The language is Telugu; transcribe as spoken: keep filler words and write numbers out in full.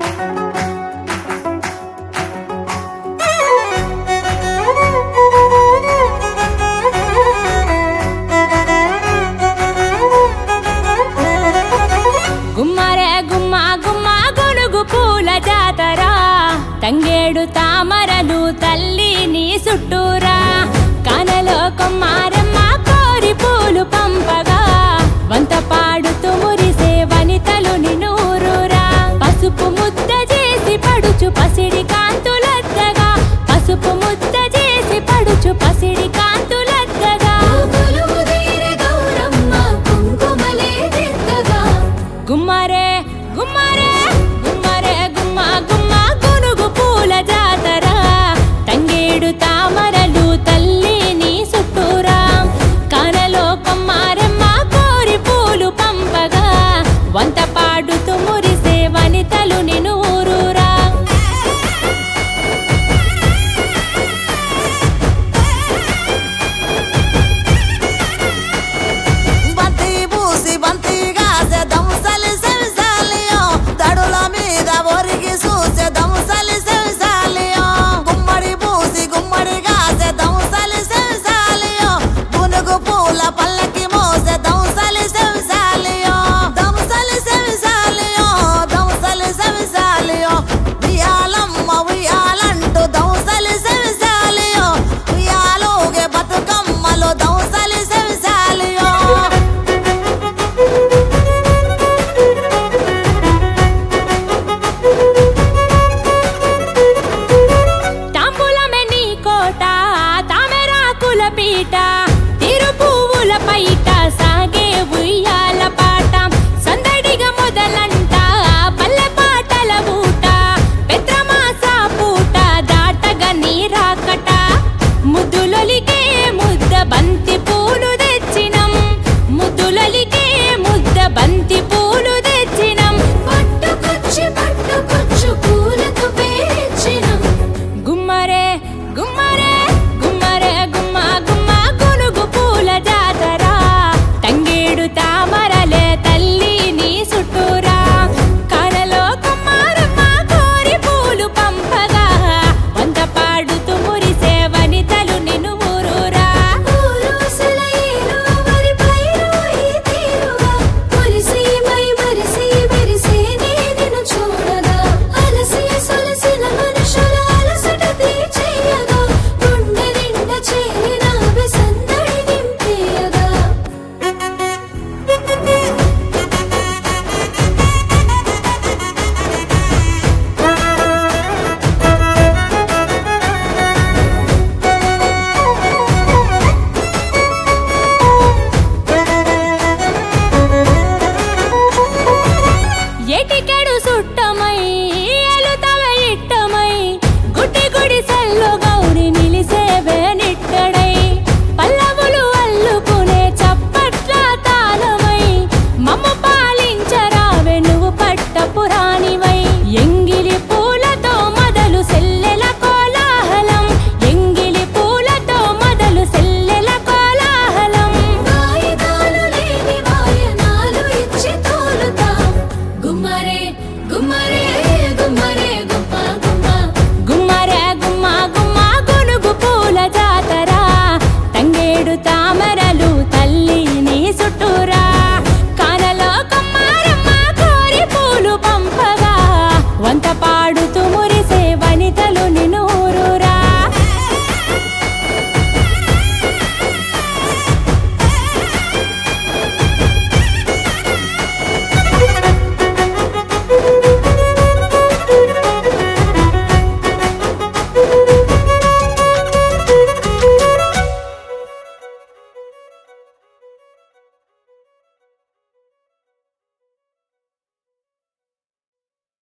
గుమ్మరే గుమ్మ గుమ్మ గొనుగు పూల జాతర తంగేడు తామరలు తల్లి నీ చుట్టూరా కానలో కొమ్మారమ్మ కోరి పూలు పంపగా వంత పాడుతూ మురిసే వనితలు నినూరురా పసుపు ముద్ద చేసి పడుచు పసిడి కాంతులద్దగా పసుపు ముద్ద చేసి పడుచు పసిడి కాంతులద్దగా గుమ్మరే గుమ్మరే గుమ్మరే గుమ్మ గుమ్మ గొనుగు పూల జాతర తంగేడు తామరలు తల్లి నీ చుట్టూరా కానలో కొమ్మారమ్మ కోరి పూలు పంపగా వంత పాడుతూ మురిసే వనితలు నిను ఊరూరా బంతి పూసి బంతిగా దముసలి సెవిసాలియో దడుల మీద ఒరిగి చూసే దముసలి సెవిసాలియో గుమ్మడి పూసి గుమ్మడిగా దముసలి సెవిసాలియో గునుగు పూల పల్లకి మోసే దముసలి సెవిసాలియో దముసలి సెవిసాలియో దముసలి సెవిసాలియో ఉయ్యాలమ్మ ఉయ్యాలంటూ దముసలి సెవిసాలియో ఉయ్యాలోగే బతుకమ్మలో దముసలి సెవిసాలియో తాంబూలమే నీ కోట తామెరాకుల పీట తిరు పువ్వుల పైట సాగే ఉయ్యాల పాట సందడిగా మొదలంట పల్లె పాటల ఊట పెద్రమాస పూట దాటగా నీరాకట ముద్దులొలికే ముద్ద బంతి పూలు తెచ్చినం ముద్దులొలికే ముద్ద బంతి పూలు తెచ్చినం పట్టుకొచ్చి పట్టుకొచ్చు పూలతో పేర్చినం గుమ్మరే గుమ్మరే గుమ్మరే గుమ్మ గుమ్మ గొనుగు పూల జాతర తంగేడు తామరలే తల్లి నీ చుట్టూరా కానలో కొమ్మారమ్మ కోరి పూలు పంపగా వంత పాడుతూ మురిసే వనితలు నిన్ను ఊరూరా ఏటికెడు సుట్టమై ఎలుతవ ఇట్టమై గుడ్డి గుడి సల్లో గౌరి నిలిసేవే నిట్టడై పల్లవులు అల్లుకునే చప్పట్ల తాళమై మమ్మ పాలించరావే నువ్వు పట్టపురాణివై ఎంగిలి పూలతో మొదలు సెల్లెల కోలాహలం ఎంగిలి పూలతో మొదలు సెల్లెల కోలాహలం గుమ్మరే గుమ్మరే గుమ్మరే